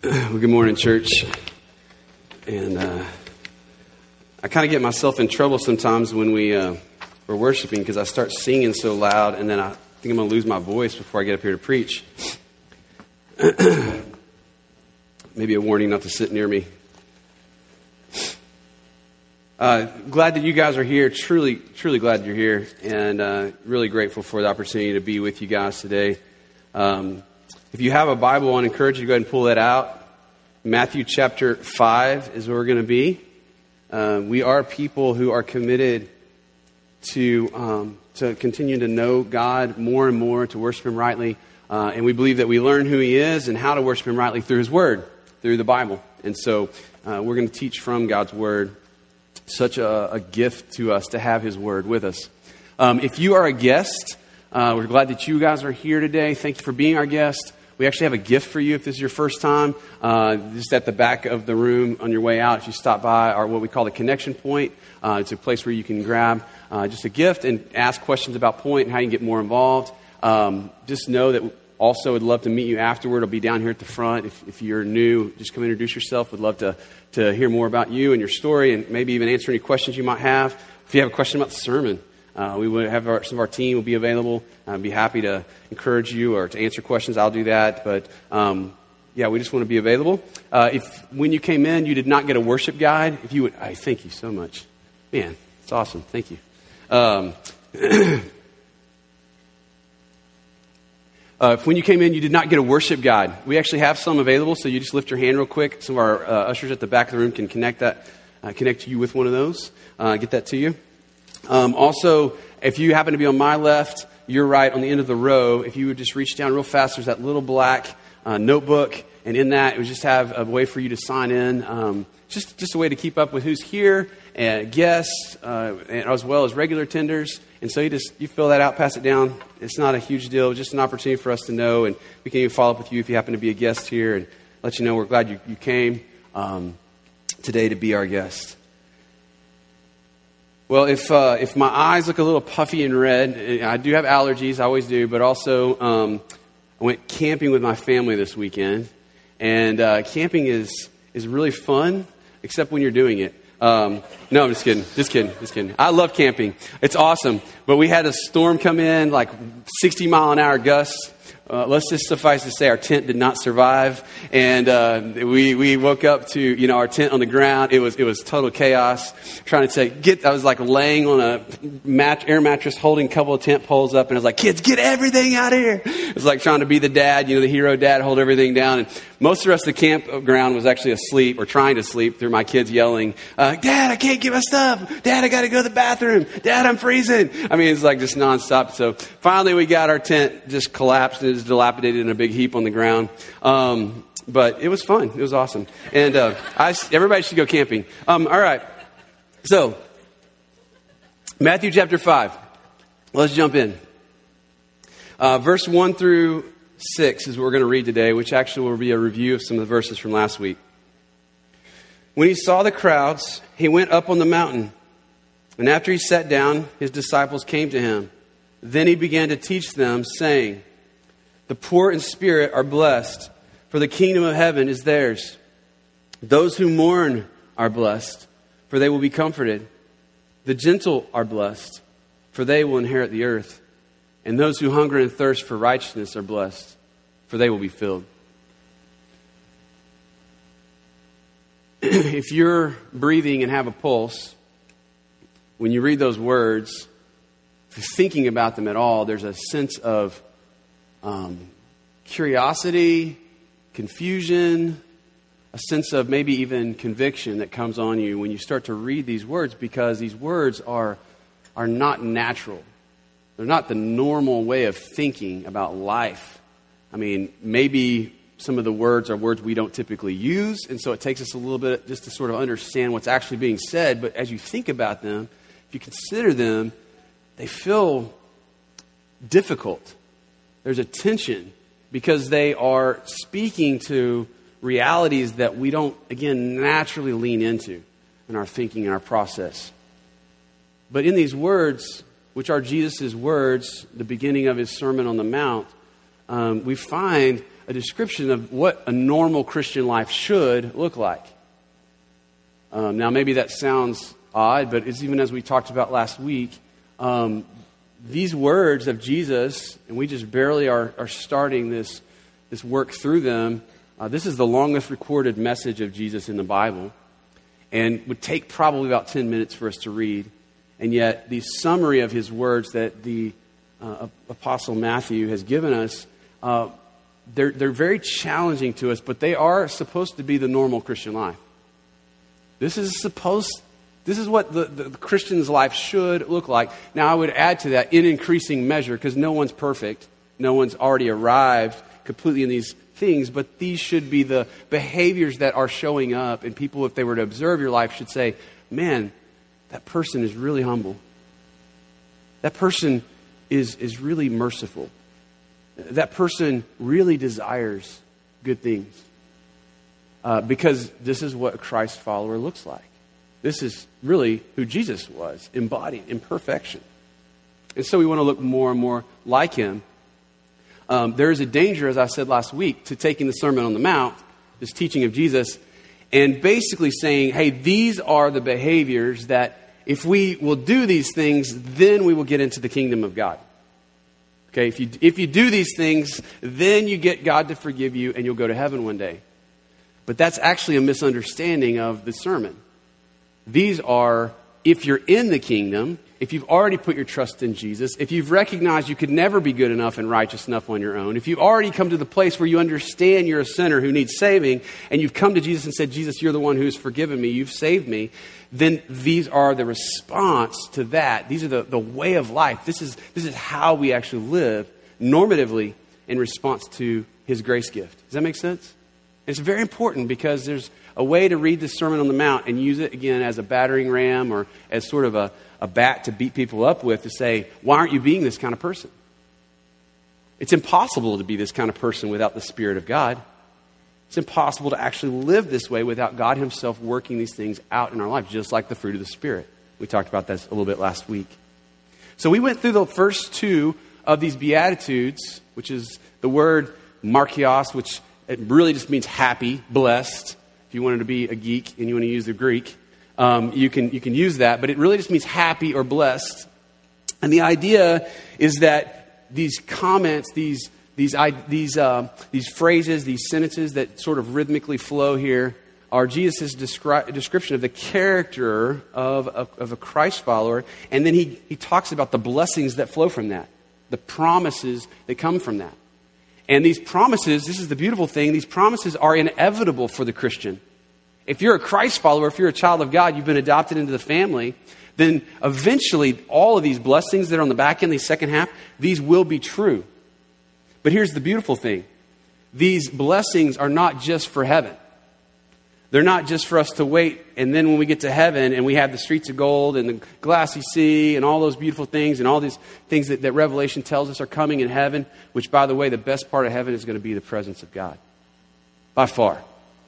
Well, good morning, church. And I kind of get myself in trouble sometimes when we're worshiping because I start singing so loud, and then I think I'm going to lose my voice before I get up here to preach. Maybe a warning not to sit near me. Glad that you guys are here. Truly glad you're here, and really grateful for the opportunity to be with you guys today. If you have a Bible, I want to encourage you to go ahead and pull that out. Matthew chapter 5 is where we're going to be. We are people who are committed to continue to know God more and more, to worship Him rightly. And we believe that we learn who He is and how to worship Him rightly through His Word, through the Bible. And so we're going to teach from God's Word. Such a gift to us to have His Word with us. If you are a guest, we're glad that you guys are here today. Thank you for being our guest. We actually have a gift for you if this is your first time. Just at the back of the room on your way out, if you stop by our what we call the connection point, it's a place where you can grab just a gift and ask questions about Point and how you can get more involved. Just know that also would love to meet you afterward. I'll be down here at the front. If you're new, just come introduce yourself. We'd love to hear more about you and your story and maybe even answer any questions you might have. If you have a question about the sermon, we would have some of our team will be available. I'd be happy to encourage you or to answer questions. I'll do that. But we just want to be available. If when you came in, you did not get a worship guide, if you would, thank you so much. Man, it's awesome. Thank you. If when you came in, you did not get a worship guide, we actually have some available. So you just lift your hand real quick. Some of our ushers at the back of the room can connect you with one of those. Get that to you. Also, if you happen to be on my left, you're right on the end of the row. If you would just reach down real fast, there's that little black notebook. And in that, it would just have a way for you to sign in. Just a way to keep up with who's here, and guests, and as well as regular attenders. And so you fill that out, pass it down. It's not a huge deal, just an opportunity for us to know. And we can even follow up with you if you happen to be a guest here and let you know we're glad you came today to be our guest. Well, if my eyes look a little puffy and red, I do have allergies, I always do, but also I went camping with my family this weekend. And camping is really fun, except when you're doing it. No, I'm just kidding. I love camping. It's awesome. But we had a storm come in, like 60 mile an hour gusts. Let's just suffice to say our tent did not survive. And we woke up to, our tent on the ground. It was total chaos. Trying to I was like laying on a air mattress holding a couple of tent poles up. And I was like, kids, get everything out of here. It was like trying to be the dad, the hero dad, hold everything down. And most of the rest of the campground was actually asleep or trying to sleep through my kids yelling, Dad, I can't get my stuff. Dad, I got to go to the bathroom. Dad, I'm freezing. I mean, it's like just nonstop. So finally we got our tent just collapsed and it was dilapidated in a big heap on the ground. But it was fun. It was awesome. And everybody should go camping. All right. So Matthew chapter 5. Let's jump in. Verse 1 through 6 is what we're going to read today, which actually will be a review of some of the verses from last week. When he saw the crowds, he went up on the mountain. And after he sat down, his disciples came to him. Then he began to teach them, saying, "The poor in spirit are blessed, for the kingdom of heaven is theirs. Those who mourn are blessed, for they will be comforted. The gentle are blessed, for they will inherit the earth. And those who hunger and thirst for righteousness are blessed, for they will be filled." If you're breathing and have a pulse, when you read those words, if you're thinking about them at all, there's a sense of curiosity, confusion, a sense of maybe even conviction that comes on you when you start to read these words, because these words are not natural. They're not the normal way of thinking about life. I mean, maybe some of the words are words we don't typically use, and so it takes us a little bit just to sort of understand what's actually being said. But as you think about them, if you consider them, they feel difficult. There's a tension because they are speaking to realities that we don't, again, naturally lean into in our thinking and our process. But in these words, which are Jesus' words, the beginning of his Sermon on the Mount, we find a description of what a normal Christian life should look like. Now, maybe that sounds odd, but it's even as we talked about last week, these words of Jesus, and we just barely are starting this work through them. This is the longest recorded message of Jesus in the Bible, and would take probably about 10 minutes for us to read. And yet, the summary of his words that the Apostle Matthew has given us, they're very challenging to us, but they are supposed to be the normal Christian life. This is what the Christian's life should look like. Now, I would add to that, in increasing measure, because no one's perfect. No one's already arrived completely in these things, but these should be the behaviors that are showing up, and people, if they were to observe your life, should say, man, that person is really humble. That person is really merciful. That person really desires good things. Because this is what a Christ follower looks like. This is really who Jesus was, embodied in perfection. And so we want to look more and more like him. There is a danger, as I said last week, to taking the Sermon on the Mount, this teaching of Jesus, and basically saying, hey, these are the behaviors that if we will do these things, then we will get into the kingdom of God. Okay, if you do these things, then you get God to forgive you and you'll go to heaven one day. But that's actually a misunderstanding of the sermon. These are, if you're in the kingdom, if you've already put your trust in Jesus, if you've recognized you could never be good enough and righteous enough on your own, if you've already come to the place where you understand you're a sinner who needs saving, and you've come to Jesus and said, Jesus, you're the one who's forgiven me, you've saved me, then these are the response to that. These are the way of life. This is how we actually live normatively in response to his grace gift. Does that make sense? It's very important because there's a way to read the Sermon on the Mount and use it, again, as a battering ram or as sort of a bat to beat people up with to say, why aren't you being this kind of person? It's impossible to be this kind of person without the Spirit of God. It's impossible to actually live this way without God himself working these things out in our life, just like the fruit of the Spirit. We talked about that a little bit last week. So we went through the first two of these Beatitudes, which is the word markios, which it really just means happy, blessed. If you wanted to be a geek and you want to use the Greek, you can use that. But it really just means happy or blessed. And the idea is that these comments, these phrases, these sentences that sort of rhythmically flow here are Jesus' description of the character of a Christ follower. And then he talks about the blessings that flow from that, the promises that come from that. And these promises, this is the beautiful thing, these promises are inevitable for the Christian. If you're a Christ follower, if you're a child of God, you've been adopted into the family, then eventually all of these blessings that are on the back end, the second half, these will be true. But here's the beautiful thing. These blessings are not just for heaven. They're not just for us to wait, and then when we get to heaven and we have the streets of gold and the glassy sea and all those beautiful things and all these things that Revelation tells us are coming in heaven, which, by the way, the best part of heaven is going to be the presence of God. By far.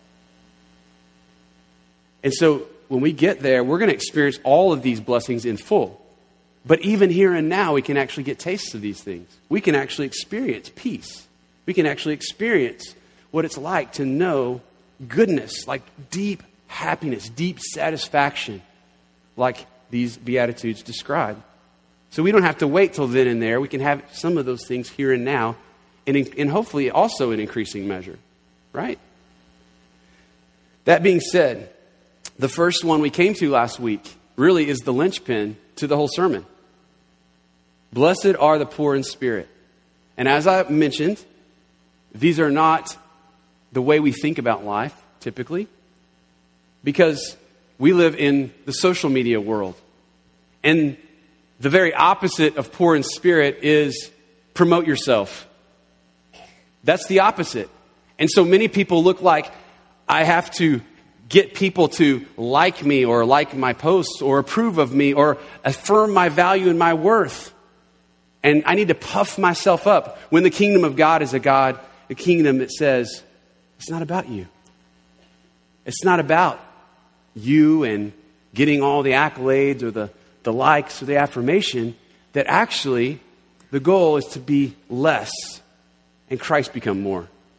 And so when we get there, we're going to experience all of these blessings in full. But even here and now, we can actually get tastes of these things. We can actually experience peace. We can actually experience what it's like to know goodness, like deep happiness, deep satisfaction, like these Beatitudes describe. So we don't have to wait till then and there. We can have some of those things here and now, and hopefully also in increasing measure, right? That being said, the first one we came to last week really is the linchpin to the whole sermon. Blessed are the poor in spirit. And as I mentioned, these are not the way we think about life, typically, because we live in the social media world. And the very opposite of poor in spirit is promote yourself. That's the opposite. And so many people look like I have to get people to like me or like my posts or approve of me or affirm my value and my worth. And I need to puff myself up when the kingdom of God is a kingdom that says, it's not about you. It's not about you and getting all the accolades or the likes or the affirmation. That actually the goal is to be less and Christ become more.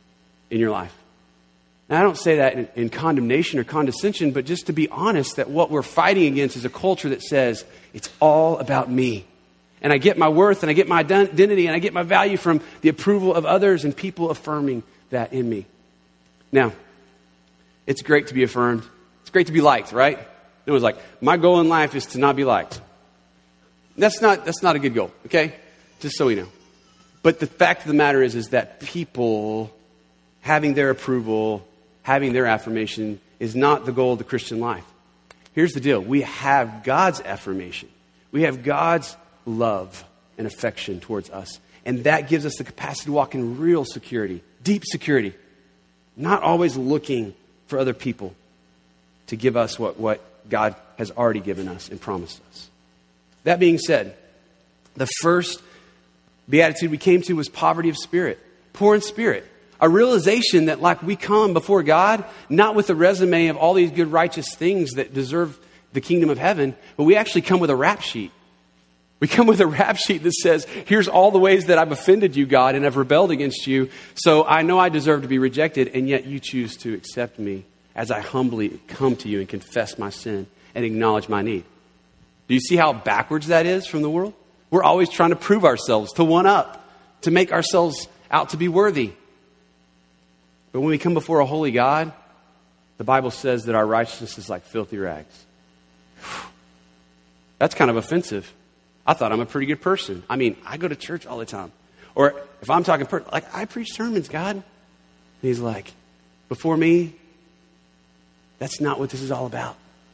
in your life. Now, I don't say that in condemnation or condescension, but just to be honest that what we're fighting against is a culture that says it's all about me. And I get my worth and I get my identity and I get my value from the approval of others and people affirming that in me. Now, it's great to be affirmed. It's great to be liked, right? It was like, my goal in life is to not be liked. That's not a good goal, okay? Just so we know. But the fact of the matter is that people having their approval, having their affirmation is not the goal of the Christian life. Here's the deal. We have God's affirmation. We have God's love and affection towards us. And that gives us the capacity to walk in real security, deep security, not always looking for other people to give us what God has already given us and promised us. That being said, the first beatitude we came to was poverty of spirit, poor in spirit. A realization that like we come before God, not with a resume of all these good righteous things that deserve the kingdom of heaven, but we actually come with a rap sheet. We come with a rap sheet that says, here's all the ways that I've offended you, God, and I've rebelled against you. So I know I deserve to be rejected, and yet you choose to accept me as I humbly come to you and confess my sin and acknowledge my need. Do you see how backwards that is from the world? We're always trying to prove ourselves, to one up, to make ourselves out to be worthy. But when we come before a holy God, the Bible says that our righteousness is like filthy rags. That's kind of offensive. I thought I'm a pretty good person. I mean, I go to church all the time. Or if I'm talking, like I preach sermons, God. And he's like, before me, that's not what this is all about.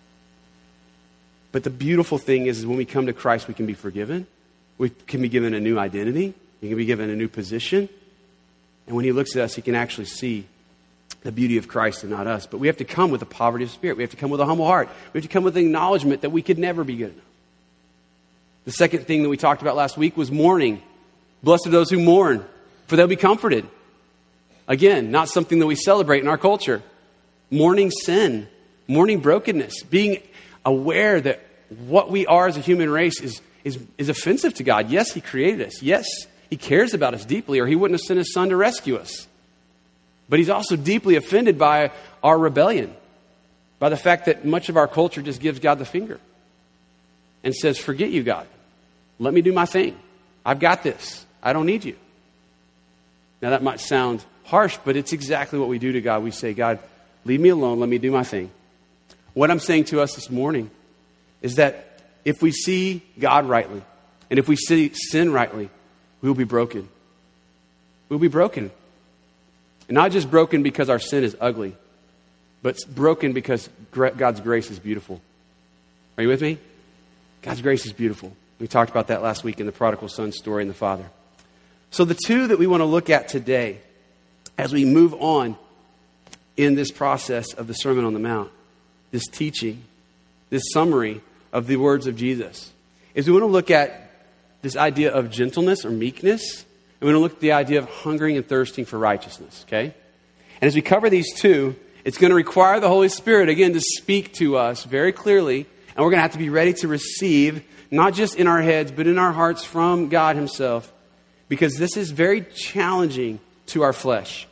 But the beautiful thing is when we come to Christ, we can be forgiven. We can be given a new identity. We can be given a new position. And when he looks at us, he can actually see the beauty of Christ and not us. But we have to come with a poverty of spirit. We have to come with a humble heart. We have to come with the acknowledgement that we could never be good enough. The second thing that we talked about last week was mourning. Blessed are those who mourn, for they'll be comforted. Again, not something that we celebrate in our culture. Mourning sin, mourning brokenness, being aware that what we are as a human race is offensive to God. Yes, he created us. Yes, he cares about us deeply, or he wouldn't have sent his son to rescue us. But he's also deeply offended by our rebellion, by the fact that much of our culture just gives God the finger and says, forget you, God. Let me do my thing. I've got this. I don't need you. Now that might sound harsh, but it's exactly what we do to God. We say, God, leave me alone. Let me do my thing. What I'm saying to us this morning is that if we see God rightly, and if we see sin rightly, we will be broken. We'll be broken. And not just broken because our sin is ugly, but broken because God's grace is beautiful. Are you with me? God's grace is beautiful. We talked about that last week in the prodigal son story and the father. So the two that we want to look at today as we move on in this process of the Sermon on the Mount, this teaching, this summary of the words of Jesus, is we want to look at this idea of gentleness or meekness, and we want to look at the idea of hungering and thirsting for righteousness, okay? And as we cover these two, it's going to require the Holy Spirit, again, to speak to us very clearly, and we're going to have to be ready to receive, not just in our heads, but in our hearts from God himself, because this is very challenging to our flesh.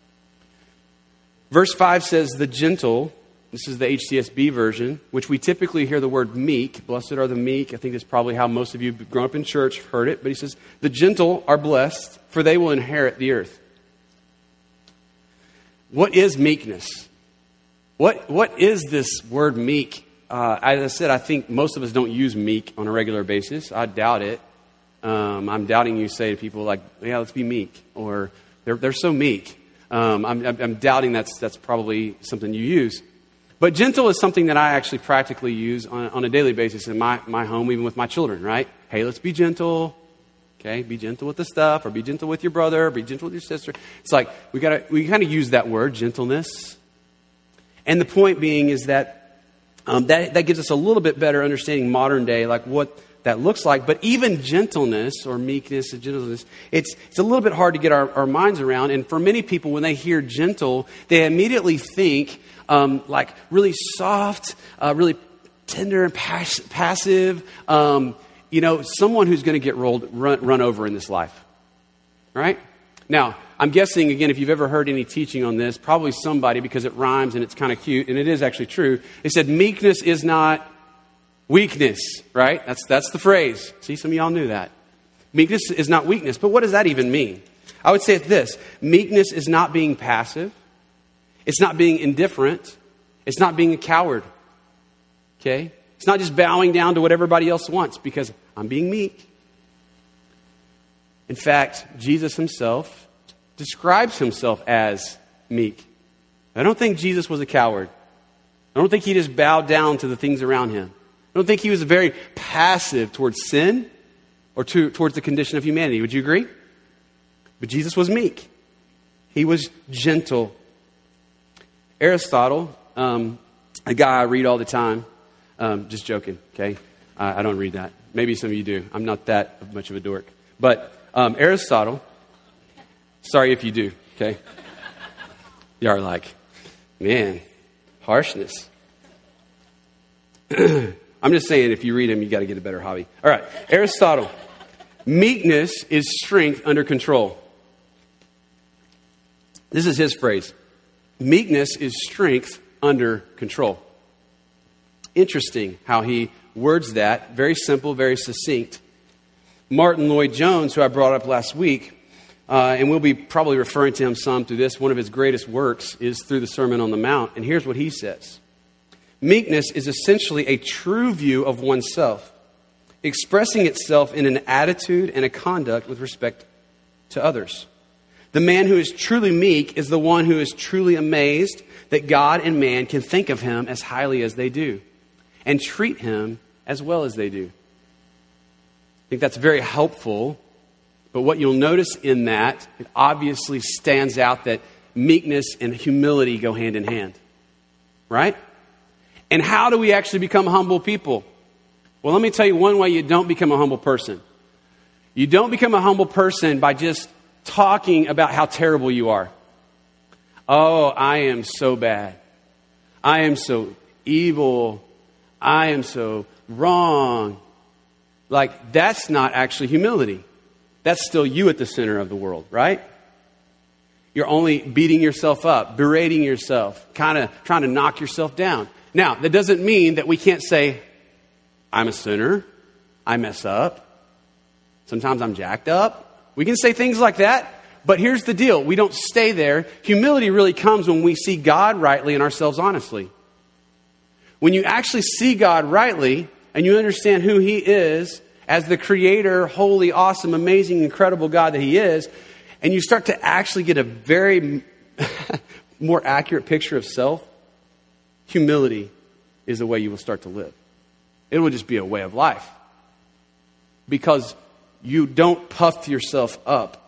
Verse 5 says, the gentle, this is the HCSB version, which we typically hear the word meek. Blessed are the meek. I think that's probably how most of you who've grown up in church have heard it. But he says, the gentle are blessed, for they will inherit the earth. What is meekness? What is this word meek? As I said, I think most of us don't use meek on a regular basis. I doubt it. I'm doubting you say to people like, yeah, let's be meek. Or they're so meek. I'm doubting that's probably something you use. But gentle is something that I actually practically use on a daily basis in my home, even with my children, right? Hey, let's be gentle. Okay, be gentle with the stuff, or be gentle with your brother, or be gentle with your sister. It's like we kind of use that word, gentleness. And the point being is that that gives us a little bit better understanding modern day, like what that looks like. But even gentleness or meekness and gentleness, it's a little bit hard to get our minds around. And for many people, when they hear gentle, they immediately think like really soft, really tender and passive, someone who's going to get run over in this life. Right? Now, I'm guessing, again, if you've ever heard any teaching on this, probably somebody, because it rhymes and it's kind of cute, and it is actually true. They said meekness is not weakness, right? That's the phrase. See, some of y'all knew that. Meekness is not weakness. But what does that even mean? I would say it's this. Meekness is not being passive. It's not being indifferent. It's not being a coward. Okay? It's not just bowing down to what everybody else wants because I'm being meek. In fact, Jesus himself describes himself as meek. I don't think Jesus was a coward. I don't think he just bowed down to the things around him. I don't think he was very passive towards sin or towards the condition of humanity. Would you agree? But Jesus was meek. He was gentle. Aristotle, a guy I read all the time, just joking, okay? I don't read that. Maybe some of you do. I'm not that much of a dork. But Aristotle, sorry if you do, okay? You are like, man, harshness. I'm just saying, if you read him, you got to get a better hobby. All right, Aristotle. Meekness is strength under control. This is his phrase. Meekness is strength under control. Interesting how he words that. Very simple, very succinct. Martin Lloyd-Jones, who I brought up last week, and we'll be probably referring to him some through this, one of his greatest works is through the Sermon on the Mount. And here's what he says. Meekness is essentially a true view of oneself, expressing itself in an attitude and a conduct with respect to others. The man who is truly meek is the one who is truly amazed that God and man can think of him as highly as they do and treat him as well as they do. I think that's very helpful, but what you'll notice in that, it obviously stands out that meekness and humility go hand in hand, right? And how do we actually become humble people? Well, let me tell you one way you don't become a humble person. You don't become a humble person by just talking about how terrible you are. Oh, I am so bad. I am so evil. I am so wrong. Like, that's not actually humility. That's still you at the center of the world, right? You're only beating yourself up, berating yourself, kind of trying to knock yourself down. Now, that doesn't mean that we can't say, I'm a sinner. I mess up. Sometimes I'm jacked up. We can say things like that. But here's the deal. We don't stay there. Humility really comes when we see God rightly and ourselves honestly. When you actually see God rightly and you understand who he is as the creator, holy, awesome, amazing, incredible God that he is, and you start to actually get a very more accurate picture of self, humility is the way you will start to live. It will just be a way of life. Because you don't puff yourself up.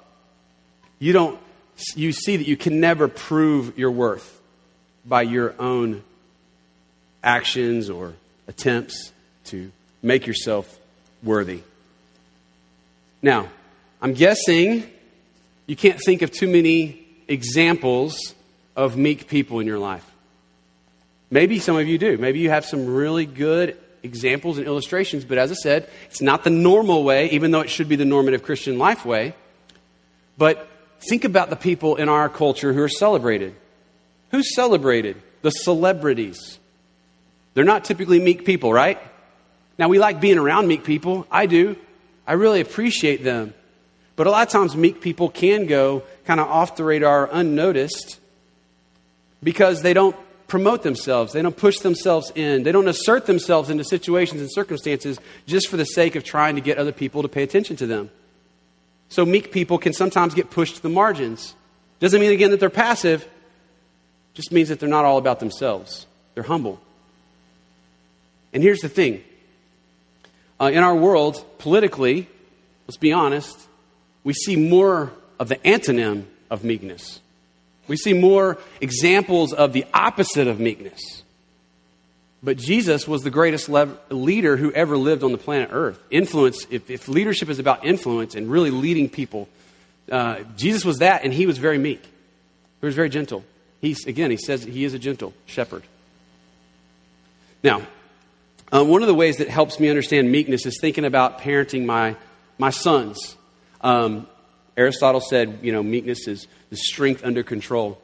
You see that you can never prove your worth by your own actions or attempts to make yourself worthy. Now, I'm guessing you can't think of too many examples of meek people in your life. Maybe some of you do. Maybe you have some really good examples and illustrations, but as I said, it's not the normal way, even though it should be the normative Christian life way. But think about the people in our culture who are celebrated. Who's celebrated? The celebrities. They're not typically meek people, right? Now, we like being around meek people. I do. I really appreciate them. But a lot of times meek people can go kind of off the radar, unnoticed, because they don't promote themselves. They don't push themselves in. They don't assert themselves into situations and circumstances just for the sake of trying to get other people to pay attention to them. So meek people can sometimes get pushed to the margins. Doesn't mean, again, that they're passive. Just means that they're not all about themselves. They're humble. And here's the thing. In our world, politically, let's be honest, we see more of the antonym of meekness. We see more examples of the opposite of meekness. But Jesus was the greatest leader who ever lived on the planet Earth. Influence, if leadership is about influence and really leading people, Jesus was that, and he was very meek. He was very gentle. He says he is a gentle shepherd. Now, one of the ways that helps me understand meekness is thinking about parenting my sons. Aristotle said, meekness is the strength under control.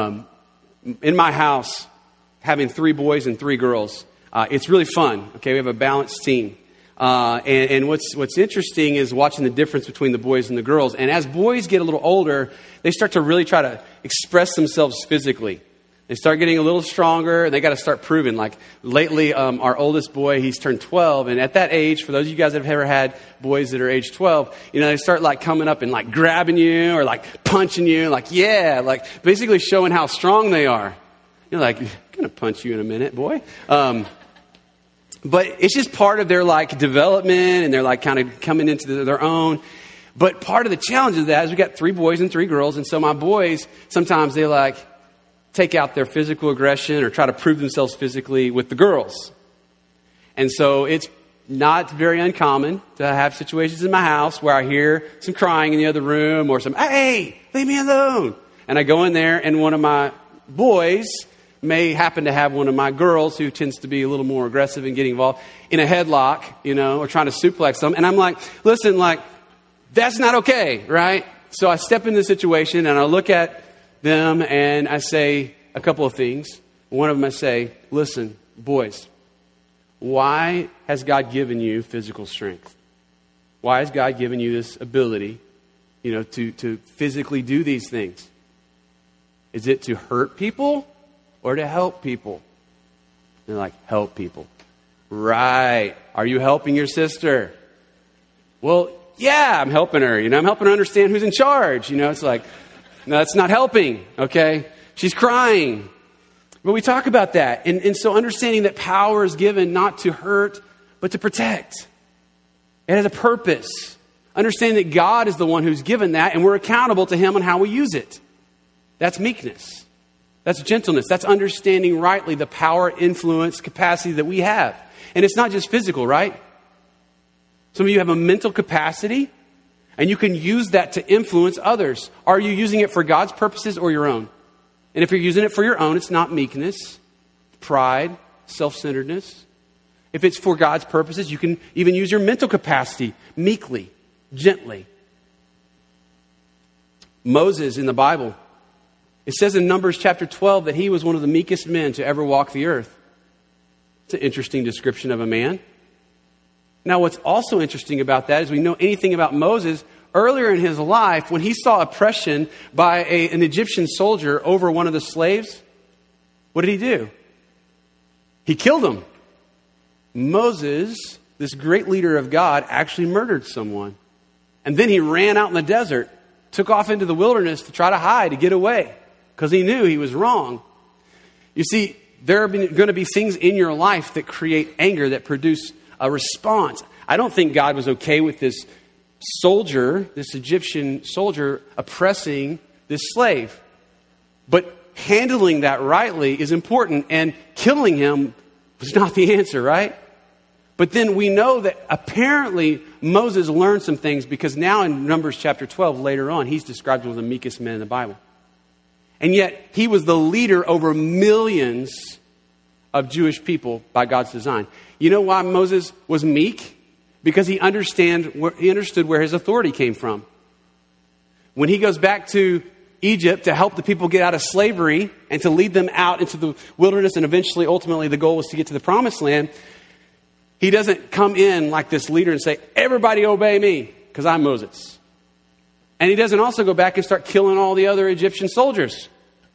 In my house, having 3 boys and 3 girls, it's really fun. Okay, we have a balanced team. And what's interesting is watching the difference between the boys and the girls. And as boys get a little older, they start to really try to express themselves physically. They start getting a little stronger, and they got to start proving. Like lately, our oldest boy, he's turned 12, and at that age, for those of you guys that have ever had boys that are age 12, they start like coming up and like grabbing you or like punching you, like basically showing how strong they are. You're like, I'm gonna punch you in a minute, boy. But it's just part of their like development, and they're like kind of coming into their own. But part of the challenge of that is we got 3 boys and 3 girls, and so my boys sometimes they like take out their physical aggression or try to prove themselves physically with the girls. And so it's not very uncommon to have situations in my house where I hear some crying in the other room or some, hey, leave me alone. And I go in there, and one of my boys may happen to have one of my girls who tends to be a little more aggressive and getting involved in a headlock, or trying to suplex them. And I'm like, listen, that's not okay, right? So I step into the situation and I look at them and I say a couple of things. One of them I say, listen, boys, why has God given you physical strength? Why has God given you this ability, to physically do these things? Is it to hurt people or to help people? They're like, help people. Right. Are you helping your sister? Well, yeah, I'm helping her. I'm helping her understand who's in charge. It's like, no, that's not helping, okay? She's crying. But we talk about that. And so understanding that power is given not to hurt, but to protect. It has a purpose. Understanding that God is the one who's given that, and we're accountable to Him on how we use it. That's meekness. That's gentleness. That's understanding rightly the power, influence, capacity that we have. And it's not just physical, right? Some of you have a mental capacity, and you can use that to influence others. Are you using it for God's purposes or your own? And if you're using it for your own, it's not meekness, pride, self-centeredness. If it's for God's purposes, you can even use your mental capacity meekly, gently. Moses in the Bible, it says in Numbers chapter 12 that he was one of the meekest men to ever walk the earth. It's an interesting description of a man. Now, what's also interesting about that is we know anything about Moses. Earlier in his life, when he saw oppression by an Egyptian soldier over one of the slaves, what did he do? He killed him. Moses, this great leader of God, actually murdered someone. And then he ran out in the desert, took off into the wilderness to try to hide, to get away, because he knew he was wrong. You see, there are going to be things in your life that create anger, that produce a response. I don't think God was okay with this soldier, this Egyptian soldier, oppressing this slave. But handling that rightly is important, and killing him was not the answer, right? But then we know that apparently Moses learned some things, because now in Numbers chapter 12, later on, he's described as one of the meekest men in the Bible. And yet he was the leader over millions of Jewish people by God's design. You know why Moses was meek? Because he understood where his authority came from. When he goes back to Egypt to help the people get out of slavery and to lead them out into the wilderness, and eventually, ultimately, the goal was to get to the promised land, he doesn't come in like this leader and say, everybody obey me, because I'm Moses. And he doesn't also go back and start killing all the other Egyptian soldiers.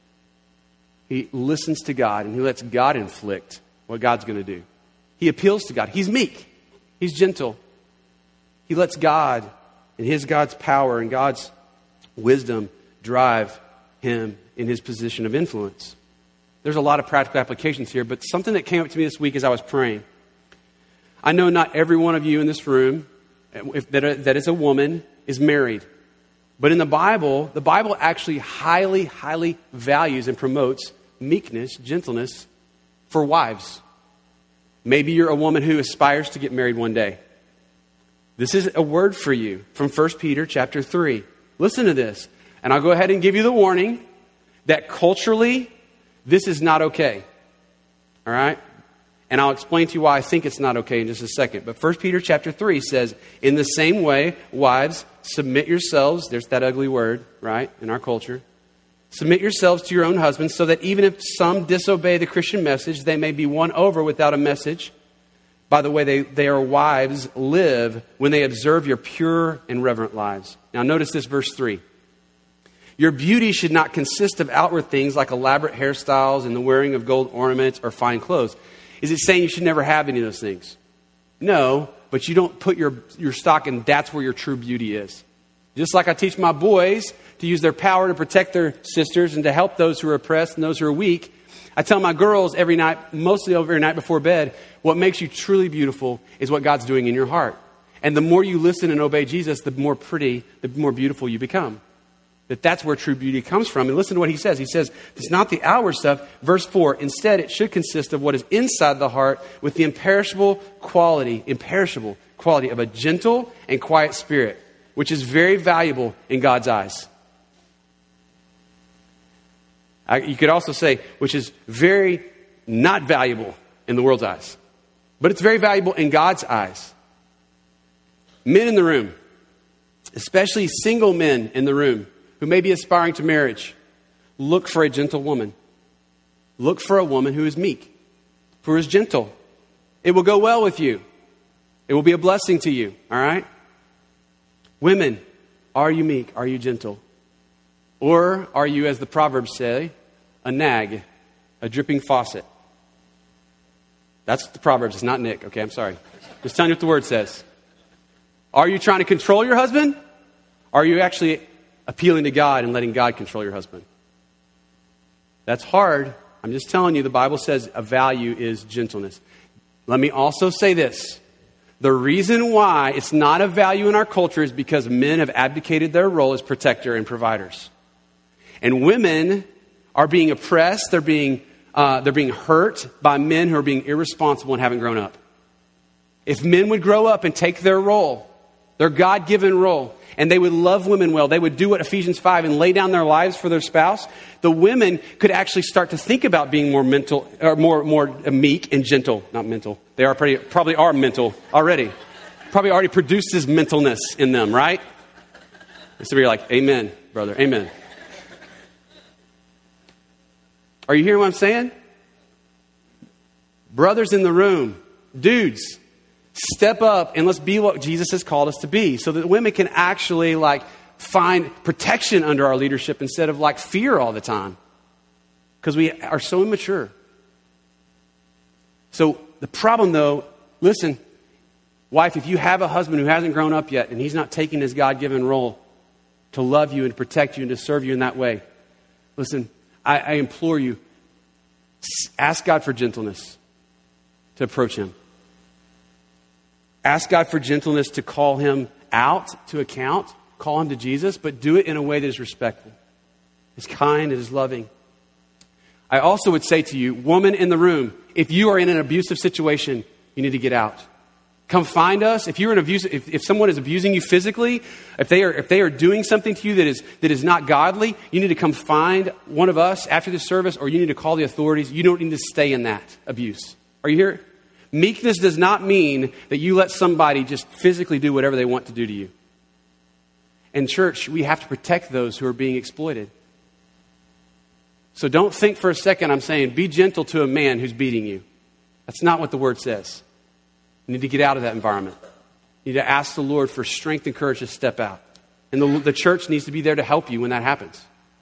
He listens to God, and he lets God inflict what God's going to do. He appeals to God. He's meek. He's gentle. He lets God and God's power and God's wisdom drive him in his position of influence. There's a lot of practical applications here, but something that came up to me this week as I was praying. I know not every one of you in this room that is a woman is married. But in the Bible actually highly, highly values and promotes meekness, gentleness for wives. Maybe you're a woman who aspires to get married one day. This is a word for you from 1 Peter chapter 3. Listen to this. And I'll go ahead and give you the warning that culturally, this is not okay. All right? And I'll explain to you why I think it's not okay in just a second. But 1 Peter chapter 3 says, in the same way, wives, submit yourselves. There's that ugly word, right, in our culture. Submit yourselves to your own husbands so that even if some disobey the Christian message, they may be won over without a message by the way their wives live when they observe your pure and reverent lives. Now notice this, verse 3. Your beauty should not consist of outward things like elaborate hairstyles and the wearing of gold ornaments or fine clothes. Is it saying you should never have any of those things? No, but you don't put your stock in that's where your true beauty is. Just like I teach my boys to use their power to protect their sisters and to help those who are oppressed and those who are weak, I tell my girls every night, mostly every night before bed, what makes you truly beautiful is what God's doing in your heart. And the more you listen and obey Jesus, the more pretty, the more beautiful you become. That's where true beauty comes from. And listen to what he says. He says, it's not the outward stuff. Verse 4, instead it should consist of what is inside the heart with the imperishable quality of a gentle and quiet spirit, which is very valuable in God's eyes. You could also say, which is very not valuable in the world's eyes. But it's very valuable in God's eyes. Men in the room, especially single men in the room who may be aspiring to marriage, look for a gentle woman. Look for a woman who is meek, who is gentle. It will go well with you. It will be a blessing to you, all right? Women, are you meek? Are you gentle? Or are you, as the Proverbs say, a nag, a dripping faucet? That's the Proverbs. It's not Nick. Okay, I'm sorry. Just telling you what the word says. Are you trying to control your husband? Are you actually appealing to God and letting God control your husband? That's hard. I'm just telling you, the Bible says a value is gentleness. Let me also say this. The reason why it's not a value in our culture is because men have abdicated their role as protector and providers. And women are being oppressed. They're being hurt by men who are being irresponsible and haven't grown up. If men would grow up and take their role, their God-given role, and they would love women well, they would do what Ephesians 5 and lay down their lives for their spouse, the women could actually start to think about being more mental, or more meek and gentle. Not mental. They are probably are mental already. Probably already produces mentalness in them, right? So you're like, amen, brother, amen. Are you hearing what I'm saying? Brothers in the room, dudes, step up and let's be what Jesus has called us to be so that women can actually find protection under our leadership instead of fear all the time. Because we are so immature. So the problem though, listen, wife, if you have a husband who hasn't grown up yet and he's not taking his God-given role to love you and protect you and to serve you in that way, listen, I implore you, ask God for gentleness to approach him. Ask God for gentleness to call him out to account, call him to Jesus, but do it in a way that is respectful, is kind, and is loving. I also would say to you, woman in the room, if you are in an abusive situation, you need to get out. Come find us. If you're in if someone is abusing you physically, if they are doing something to you that is not godly, you need to come find one of us after the service, or you need to call the authorities. You don't need to stay in that abuse. Are you here? Meekness does not mean that you let somebody just physically do whatever they want to do to you. In church, we have to protect those who are being exploited. So don't think for a second I'm saying be gentle to a man who's beating you. That's not what the word says. You need to get out of that environment. You need to ask the Lord for strength and courage to step out. And the church needs to be there to help you when that happens.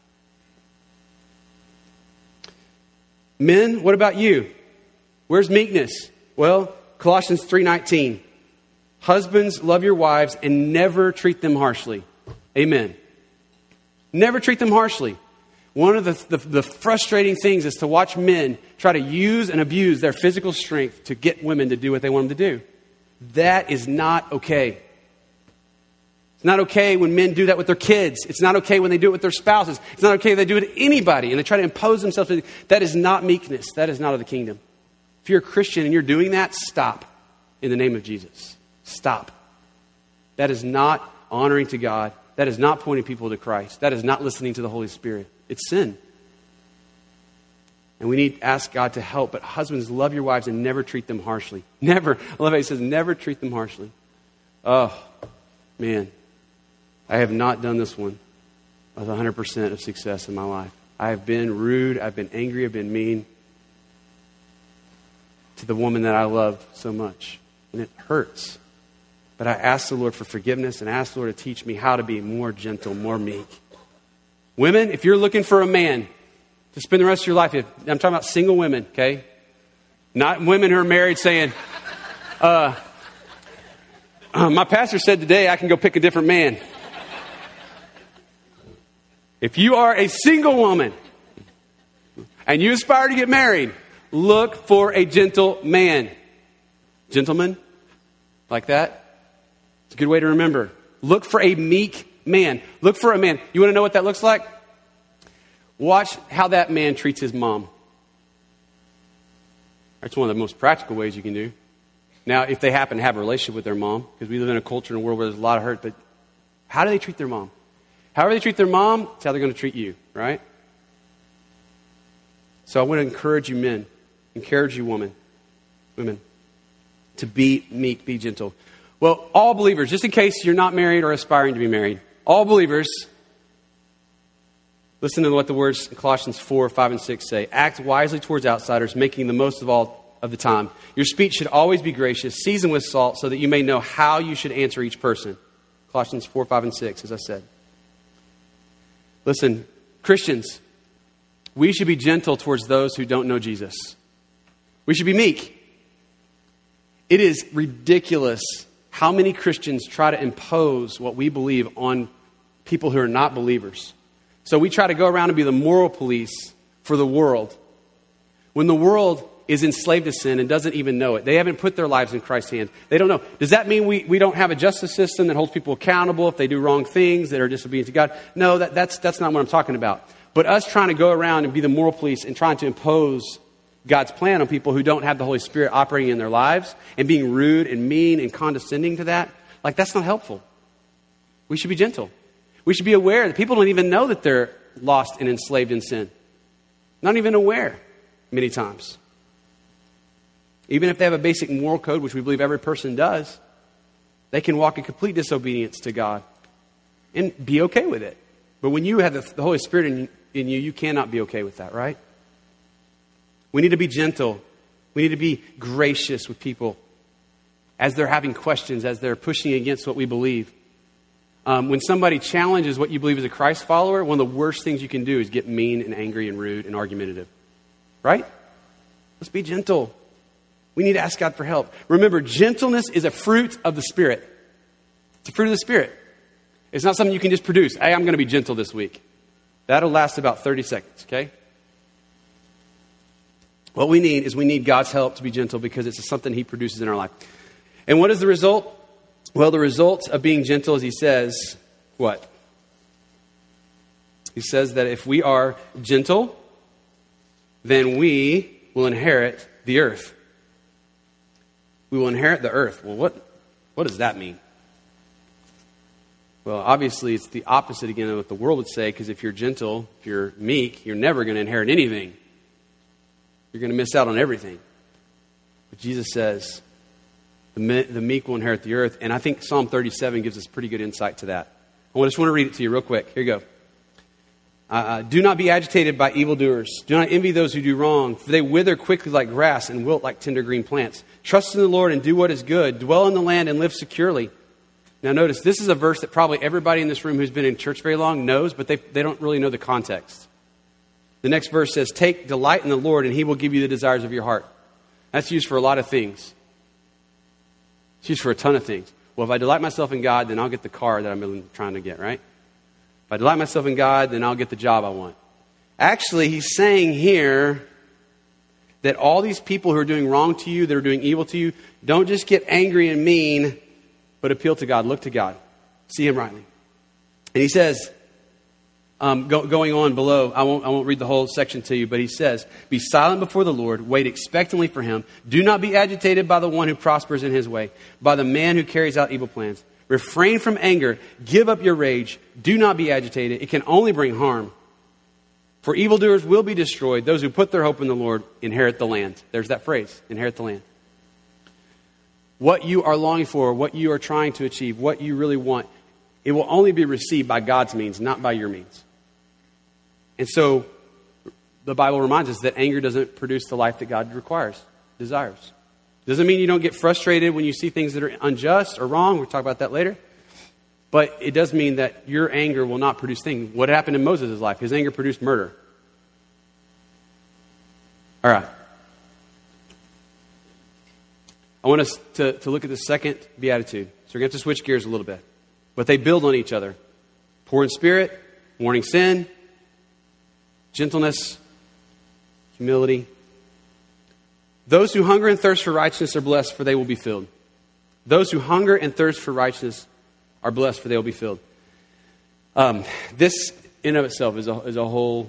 Men, what about you? Where's meekness? Well, Colossians 3:19. Husbands, love your wives and never treat them harshly. Amen. Never treat them harshly. One of the frustrating things is to watch men try to use and abuse their physical strength to get women to do what they want them to do. That is not okay. It's not okay when men do that with their kids. It's not okay when they do it with their spouses. It's not okay if they do it to anybody and they try to impose themselves. That is not meekness. That is not of the kingdom. If you're a Christian and you're doing that, stop in the name of Jesus. Stop. That is not honoring to God. That is not pointing people to Christ. That is not listening to the Holy Spirit. It's sin. And we need to ask God to help. But husbands, love your wives and never treat them harshly. Never. I love how he says, never treat them harshly. Oh, man. I have not done this one with 100% of success in my life. I have been rude. I've been angry. I've been mean to the woman that I love so much. And it hurts. But I ask the Lord for forgiveness and ask the Lord to teach me how to be more gentle, more meek. Women, if you're looking for a man to spend the rest of your life, I'm talking about single women, okay? Not women who are married saying, my pastor said today I can go pick a different man. If you are a single woman and you aspire to get married, look for a gentle man. Gentlemen, like that. It's a good way to remember. Look for a meek man. Look for a man. You want to know what that looks like? Watch how that man treats his mom. That's one of the most practical ways you can do. Now, if they happen to have a relationship with their mom, because we live in a culture and a world where there's a lot of hurt, but how do they treat their mom? However they treat their mom, that's how they're going to treat you, right? So I want to encourage you men, encourage you women, to be meek, be gentle. Well, all believers, just in case you're not married or aspiring to be married, all believers, listen to what the words in Colossians 4, 5, and 6 say. Act wisely towards outsiders, making the most of all of the time. Your speech should always be gracious, seasoned with salt, so that you may know how you should answer each person. Colossians 4, 5, and 6, as I said. Listen, Christians, we should be gentle towards those who don't know Jesus. We should be meek. It is ridiculous how many Christians try to impose what we believe on people who are not believers. So we try to go around and be the moral police for the world, when the world is enslaved to sin and doesn't even know it. They haven't put their lives in Christ's hands. They don't know. Does that mean we don't have a justice system that holds people accountable if they do wrong things, that are disobedient to God? No, that's not what I'm talking about. But us trying to go around and be the moral police and trying to impose God's plan on people who don't have the Holy Spirit operating in their lives and being rude and mean and condescending to that, like, that's not helpful. We should be gentle. We should be aware that people don't even know that they're lost and enslaved in sin. Not even aware many times. Even if they have a basic moral code, which we believe every person does, they can walk in complete disobedience to God and be okay with it. But when you have the Holy Spirit in you, you cannot be okay with that, right? We need to be gentle. We need to be gracious with people as they're having questions, as they're pushing against what we believe. When somebody challenges what you believe as a Christ follower, one of the worst things you can do is get mean and angry and rude and argumentative. Right? Let's be gentle. We need to ask God for help. Remember, gentleness is a fruit of the Spirit. It's a fruit of the Spirit. It's not something you can just produce. Hey, I'm going to be gentle this week. That'll last about 30 seconds, okay? What we need God's help to be gentle, because it's something He produces in our life. And what is the result? Well, the result of being gentle is, He says, what? He says that if we are gentle, then we will inherit the earth. We will inherit the earth. Well, what does that mean? Well, obviously, it's the opposite again of what the world would say, because if you're gentle, if you're meek, you're never going to inherit anything. You're going to miss out on everything. But Jesus says, the meek will inherit the earth. And I think Psalm 37 gives us pretty good insight to that. I just want to read it to you real quick. Here you go. Do not be agitated by evildoers. Do not envy those who do wrong, for they wither quickly like grass and wilt like tender green plants. Trust in the Lord and do what is good. Dwell in the land and live securely. Now notice, this is a verse that probably everybody in this room who's been in church very long knows, but they don't really know the context. The next verse says, take delight in the Lord and He will give you the desires of your heart. That's used for a lot of things. It's used for a ton of things. Well, if I delight myself in God, then I'll get the car that I'm trying to get, right? If I delight myself in God, then I'll get the job I want. Actually, He's saying here that all these people who are doing wrong to you, that are doing evil to you, don't just get angry and mean, but appeal to God. Look to God. See Him rightly. And He says, going on below, I won't read the whole section to you, but He says, be silent before the Lord, wait expectantly for Him. Do not be agitated by the one who prospers in his way, by the man who carries out evil plans. Refrain from anger, give up your rage, do not be agitated. It can only bring harm. For evildoers will be destroyed. Those who put their hope in the Lord inherit the land. There's that phrase, inherit the land. What you are longing for, what you are trying to achieve, what you really want, it will only be received by God's means, not by your means. And so the Bible reminds us that anger doesn't produce the life that God desires. Doesn't mean you don't get frustrated when you see things that are unjust or wrong. We'll talk about that later. But it does mean that your anger will not produce things. What happened in Moses' life? His anger produced murder. All right. I want us to look at the second beatitude. So we're going to have to switch gears a little bit. But they build on each other. Poor in spirit, warning sin, gentleness, humility. Those who hunger and thirst for righteousness are blessed, for they will be filled. Those who hunger and thirst for righteousness are blessed, for they will be filled. This in of itself is a whole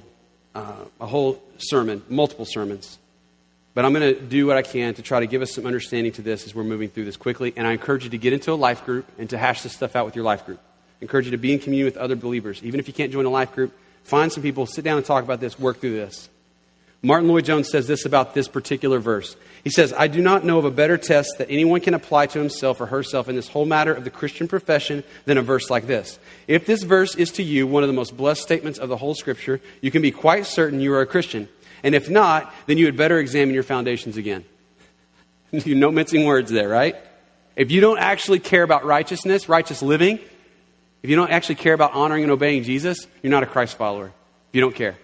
sermon, multiple sermons. But I'm going to do what I can to try to give us some understanding to this as we're moving through this quickly. And I encourage you to get into a life group and to hash this stuff out with your life group. I encourage you to be in communion with other believers. Even if you can't join a life group, find some people, sit down and talk about this, work through this. Martin Lloyd-Jones says this about this particular verse. He says, I do not know of a better test that anyone can apply to himself or herself in this whole matter of the Christian profession than a verse like this. If this verse is to you one of the most blessed statements of the whole Scripture, you can be quite certain you are a Christian. And if not, then you had better examine your foundations again. No mincing words there, right? If you don't actually care about righteousness, righteous living, if you don't actually care about honoring and obeying Jesus, you're not a Christ follower. You don't care.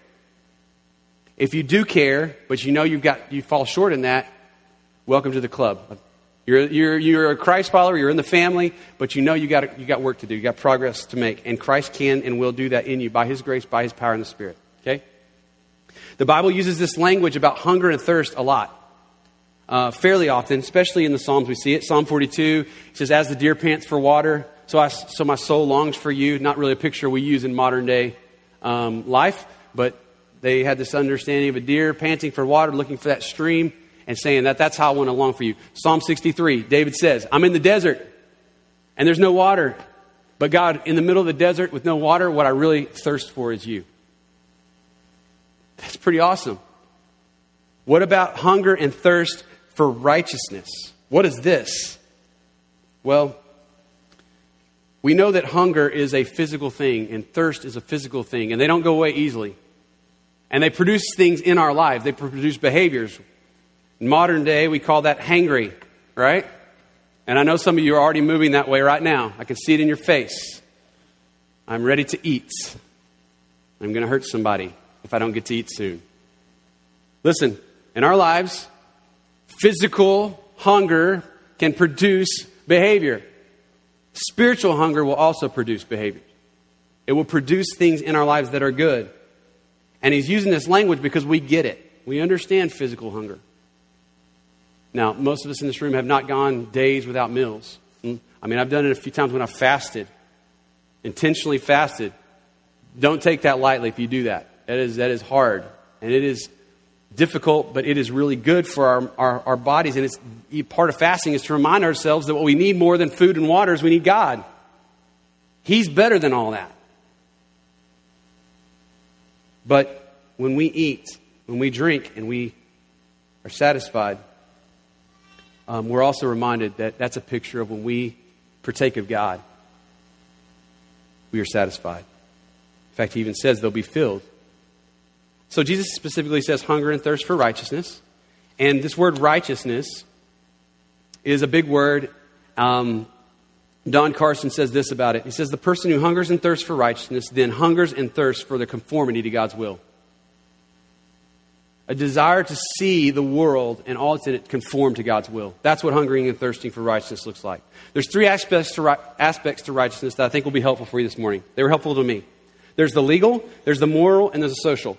If you do care, but you know you fall short in that, welcome to the club. You're a Christ follower, you're in the family, but you know you got work to do, you got progress to make. And Christ can and will do that in you by His grace, by His power in the Spirit. Okay? The Bible uses this language about hunger and thirst a lot. Fairly often, especially in the Psalms we see it. Psalm 42 says, as the deer pants for water, so my soul longs for you. Not really a picture we use in modern day life, but they had this understanding of a deer panting for water, looking for that stream, and saying that's how I want to long for you. Psalm 63, David says, I'm in the desert, and there's no water. But God, in the middle of the desert with no water, what I really thirst for is you. That's pretty awesome. What about hunger and thirst for righteousness? What is this? Well, we know that hunger is a physical thing and thirst is a physical thing, and they don't go away easily. And they produce things in our lives. They produce behaviors. In modern day, we call that hangry, right? And I know some of you are already moving that way right now. I can see it in your face. I'm ready to eat. I'm going to hurt somebody if I don't get to eat soon. Listen, in our lives, physical hunger can produce behavior. Spiritual hunger will also produce behavior. It will produce things in our lives that are good. And he's using this language because we get it. We understand physical hunger. Now, most of us in this room have not gone days without meals. I mean, I've done it a few times when I've fasted, intentionally fasted. Don't take that lightly if you do that. That is hard. And it is difficult, but it is really good for our bodies. And it's part of fasting is to remind ourselves that what we need more than food and water is we need God. He's better than all that. But when we eat, when we drink, and we are satisfied, we're also reminded that that's a picture of when we partake of God, we are satisfied. In fact, he even says they'll be filled. So Jesus specifically says hunger and thirst for righteousness. And this word righteousness is a big word. Don Carson says this about it. He says, the person who hungers and thirsts for righteousness then hungers and thirsts for the conformity to God's will. A desire to see the world and all that's in it conform to God's will. That's what hungering and thirsting for righteousness looks like. There's three aspects to righteousness that I think will be helpful for you this morning. They were helpful to me. There's the legal, there's the moral, and there's the social.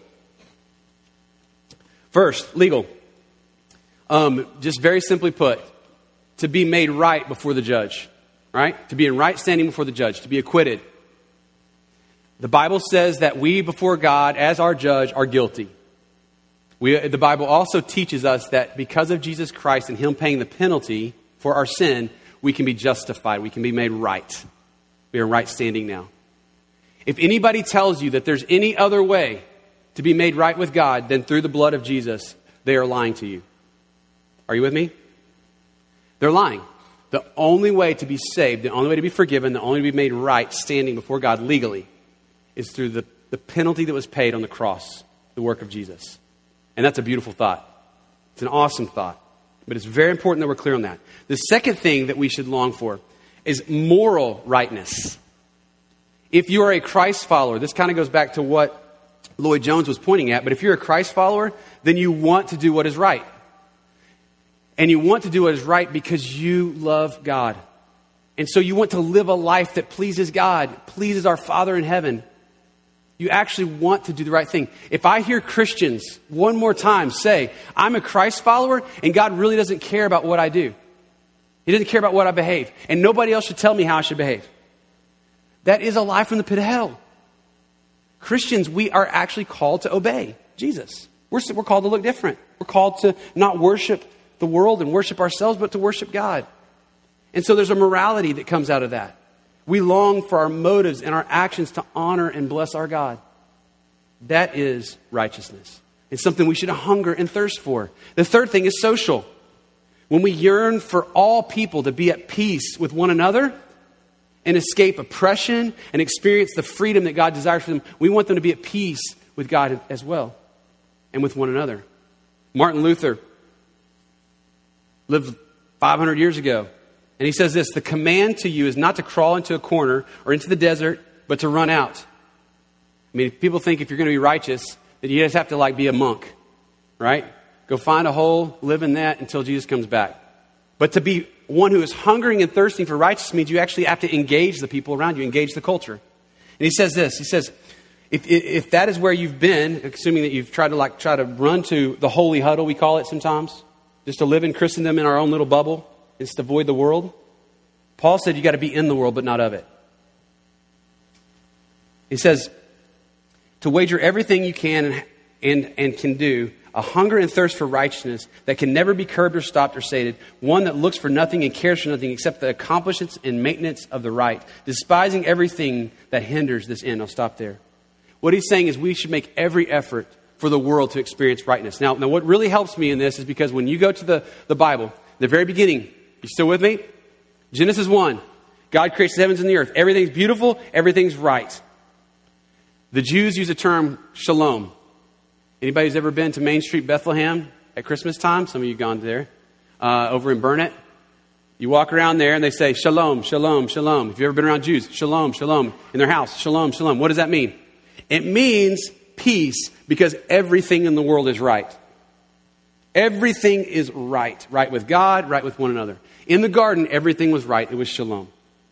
First, legal. Just very simply put, to be made right before the judge. Right? To be in right standing before the judge, to be acquitted. The Bible says that we before God, as our judge, are guilty. The Bible also teaches us that because of Jesus Christ and Him paying the penalty for our sin, we can be justified. We can be made right. We are in right standing now. If anybody tells you that there's any other way to be made right with God than through the blood of Jesus, they are lying to you. Are you with me? They're lying. The only way to be saved, the only way to be forgiven, the only way to be made right standing before God legally is through the penalty that was paid on the cross, the work of Jesus. And that's a beautiful thought. It's an awesome thought. But it's very important that we're clear on that. The second thing that we should long for is moral rightness. If you are a Christ follower, this kind of goes back to what Lloyd Jones was pointing at, but if you're a Christ follower, then you want to do what is right. And you want to do what is right because you love God. And so you want to live a life that pleases God, pleases our Father in heaven. You actually want to do the right thing. If I hear Christians one more time say, I'm a Christ follower and God really doesn't care about what I do. He doesn't care about what I behave. And nobody else should tell me how I should behave. That is a lie from the pit of hell. Christians, we are actually called to obey Jesus. We're called to look different. We're called to not worship the world and worship ourselves, but to worship God. And so there's a morality that comes out of that. We long for our motives and our actions to honor and bless our God. That is righteousness. It's something we should hunger and thirst for. The third thing is social. When we yearn for all people to be at peace with one another and escape oppression and experience the freedom that God desires for them, we want them to be at peace with God as well and with one another. Martin Luther lived 500 years ago. And he says this, the command to you is not to crawl into a corner or into the desert, but to run out. I mean, people think if you're going to be righteous, that you just have to be a monk, right? Go find a hole, live in that until Jesus comes back. But to be one who is hungering and thirsting for righteousness means you actually have to engage the people around you, engage the culture. And he says this, he says, if that is where you've been, assuming that you've tried to run to the holy huddle, we call it sometimes, just to live in Christendom in our own little bubble, is to avoid the world. Paul said you got to be in the world, but not of it. He says, to wager everything you can and can do, a hunger and thirst for righteousness that can never be curbed or stopped or sated, one that looks for nothing and cares for nothing except the accomplishments and maintenance of the right, despising everything that hinders this end. I'll stop there. What he's saying is we should make every effort for the world to experience rightness. Now what really helps me in this is because when you go to the Bible, the very beginning, you still with me? Genesis 1. God creates the heavens and the earth. Everything's beautiful. Everything's right. The Jews use the term shalom. Anybody who's ever been to Main Street, Bethlehem at Christmas time? Some of you have gone there. Over in Burnett. You walk around there and they say shalom, shalom, shalom. If you've ever been around Jews, shalom, shalom. In their house, shalom, shalom. What does that mean? It means peace because everything in the world is right. Everything is right. Right with God, right with one another. In the garden, everything was right. It was shalom.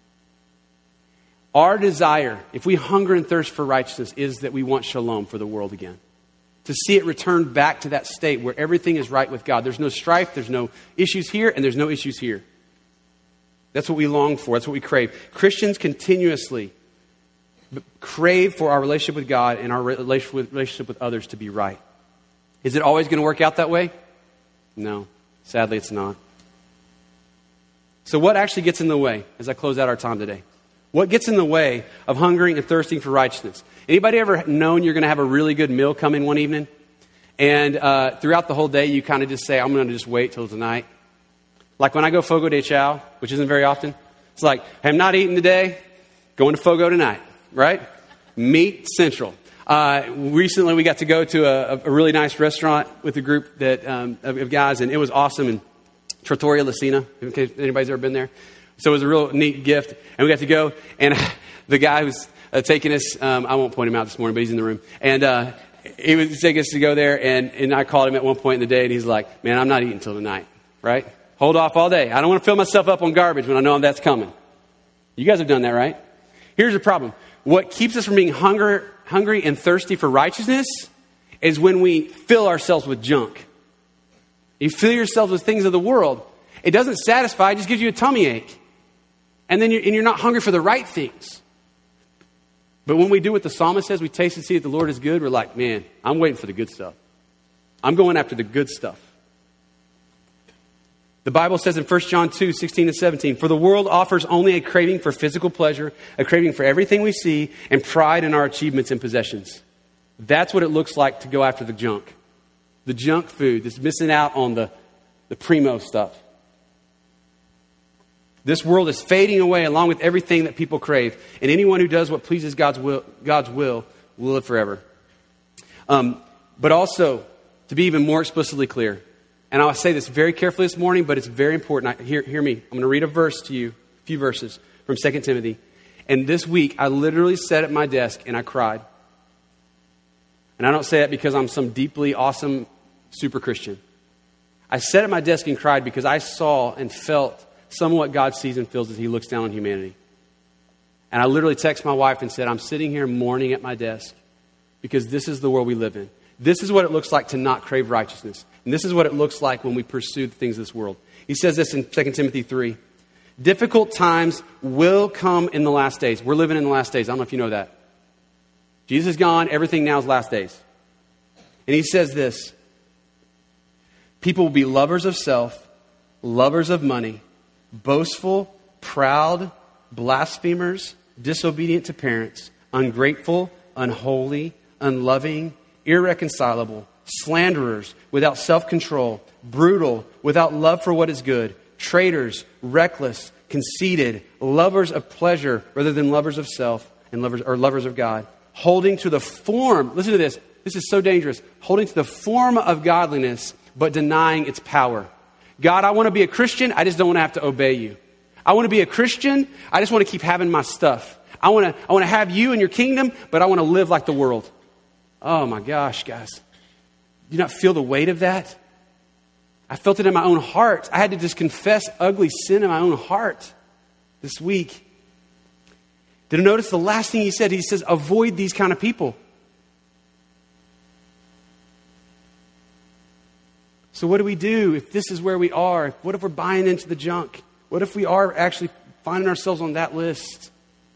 Our desire, if we hunger and thirst for righteousness, is that we want shalom for the world again. To see it return back to that state where everything is right with God. There's no strife, there's no issues here, and there's no issues here. That's what we long for. That's what we crave. Christians continuously crave for our relationship with God and our relationship with others to be right. Is it always going to work out that way? No. Sadly, it's not. So what actually gets in the way as I close out our time today? What gets in the way of hungering and thirsting for righteousness? Anybody ever known you're going to have a really good meal coming one evening? And throughout the whole day, you kind of just say, I'm going to just wait till tonight. Like when I go Fogo de Chao, which isn't very often, it's like, hey, I'm not eating today, going to Fogo tonight, right? Meat Central. Recently, we got to go to a really nice restaurant with a group of guys, and it was awesome in Trattoria Lucina, in case anybody's ever been there. So it was a real neat gift, and we got to go, and the guy who's taking us, I won't point him out this morning, but he's in the room, and he was taking us to go there, and I called him at one point in the day, and he's like, man, I'm not eating till tonight, right? Hold off all day. I don't want to fill myself up on garbage when I know that's coming. You guys have done that, right? Here's the problem. What keeps us from being hungry and thirsty for righteousness is when we fill ourselves with junk. You fill yourselves with things of the world. It doesn't satisfy, it just gives you a tummy ache. And then you're not hungry for the right things. But when we do what the psalmist says, we taste and see that the Lord is good, we're like, man, I'm waiting for the good stuff. I'm going after the good stuff. The Bible says in 1 John 2, 16 and 17, for the world offers only a craving for physical pleasure, a craving for everything we see, and pride in our achievements and possessions. That's what it looks like to go after the junk. The junk food that's missing out on the primo stuff. This world is fading away along with everything that people crave. And anyone who does what pleases God's will live forever. But also, to be even more explicitly clear, and I'll say this very carefully this morning, but it's very important. Hear me. I'm going to read a verse to you, a few verses from 2 Timothy. And this week, I literally sat at my desk and I cried. And I don't say that because I'm some deeply awesome super Christian. I sat at my desk and cried because I saw and felt some of what God sees and feels as he looks down on humanity. And I literally texted my wife and said, I'm sitting here mourning at my desk because this is the world we live in. This is what it looks like to not crave righteousness. And this is what it looks like when we pursue the things of this world. He says this in 2 Timothy 3. Difficult times will come in the last days. We're living in the last days. I don't know if you know that. Jesus is gone. Everything now is last days. And he says this. People will be lovers of self, lovers of money, boastful, proud, blasphemers, disobedient to parents, ungrateful, unholy, unloving, irreconcilable, slanderers, without self-control, brutal, without love for what is good, traitors, reckless, conceited, lovers of pleasure rather than lovers of self, and lovers of God, holding to the form, listen to this, this is so dangerous, holding to the form of godliness, but denying its power. God, I want to be a Christian, I just don't want to have to obey you. I want to be a Christian, I just want to keep having my stuff. I want to have you and your kingdom, but I want to live like the world. Oh my gosh, guys. Do you not feel the weight of that? I felt it in my own heart. I had to just confess ugly sin in my own heart this week. Did you notice the last thing he said? He says, avoid these kind of people. So what do we do if this is where we are? What if we're buying into the junk? What if we are actually finding ourselves on that list?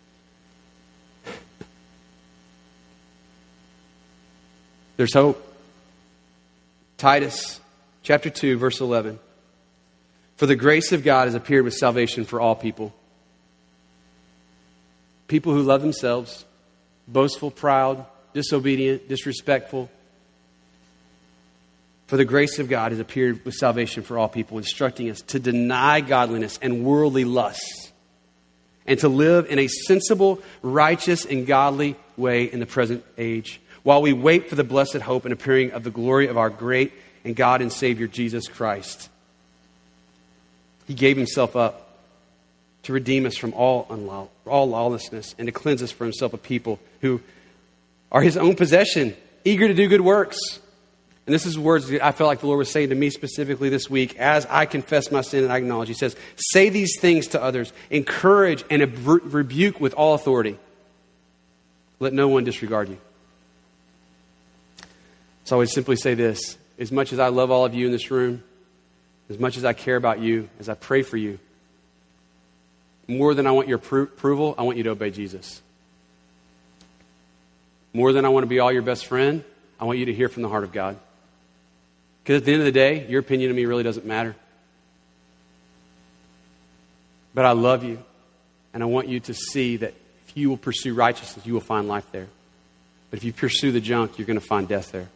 There's hope. Titus chapter 2, verse 11. For the grace of God has appeared with salvation for all people. People who love themselves, boastful, proud, disobedient, disrespectful. For the grace of God has appeared with salvation for all people, instructing us to deny godliness and worldly lusts, and to live in a sensible, righteous, and godly way in the present age, while we wait for the blessed hope and appearing of the glory of our great and God and Savior, Jesus Christ. He gave himself up to redeem us from all lawlessness and to cleanse us for himself a people who are his own possession, eager to do good works. And this is words that I felt like the Lord was saying to me specifically this week as I confess my sin and I acknowledge. He says, say these things to others, encourage and rebuke with all authority. Let no one disregard you. So I would simply say this. As much as I love all of you in this room, as much as I care about you, as I pray for you, more than I want your approval, I want you to obey Jesus. More than I want to be all your best friend, I want you to hear from the heart of God. Because at the end of the day, your opinion of me really doesn't matter. But I love you, and I want you to see that if you will pursue righteousness, you will find life there. But if you pursue the junk, you're going to find death there.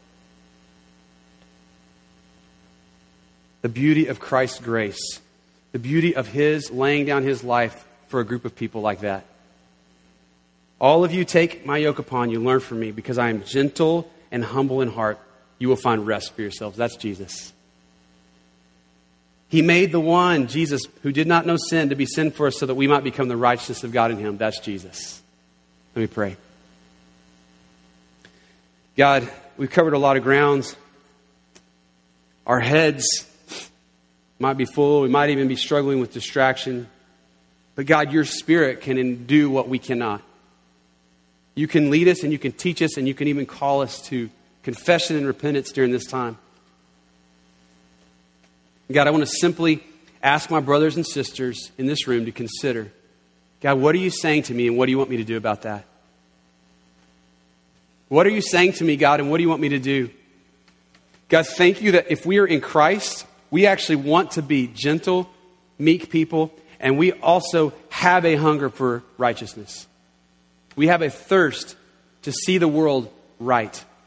The beauty of Christ's grace, the beauty of his laying down his life for a group of people like that. All of you take my yoke upon you, learn from me, because I am gentle and humble in heart. You will find rest for yourselves. That's Jesus. He made the one, Jesus, who did not know sin, to be sin for us so that we might become the righteousness of God in him. That's Jesus. Let me pray. God, we've covered a lot of grounds. Our heads might be full. We might even be struggling with distraction. But God, your Spirit can do what we cannot. You can lead us and you can teach us and you can even call us to confession and repentance during this time. God, I want to simply ask my brothers and sisters in this room to consider, God, what are you saying to me and what do you want me to do about that? What are you saying to me, God, and what do you want me to do? God, thank you that if we are in Christ, we actually want to be gentle, meek people, and we also have a hunger for righteousness. We have a thirst to see the world right.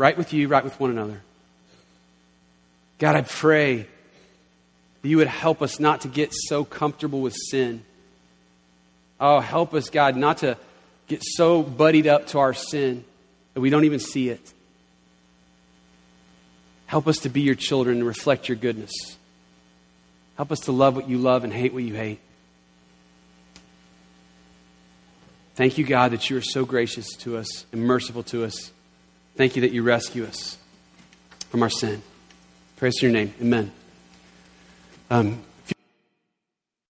right with you, right with one another. God, I pray that you would help us not to get so comfortable with sin. Oh, help us, God, not to get so buddied up to our sin that we don't even see it. Help us to be your children and reflect your goodness. Help us to love what you love and hate what you hate. Thank you, God, that you are so gracious to us and merciful to us. Thank you that you rescue us from our sin. Praise to your name. Amen.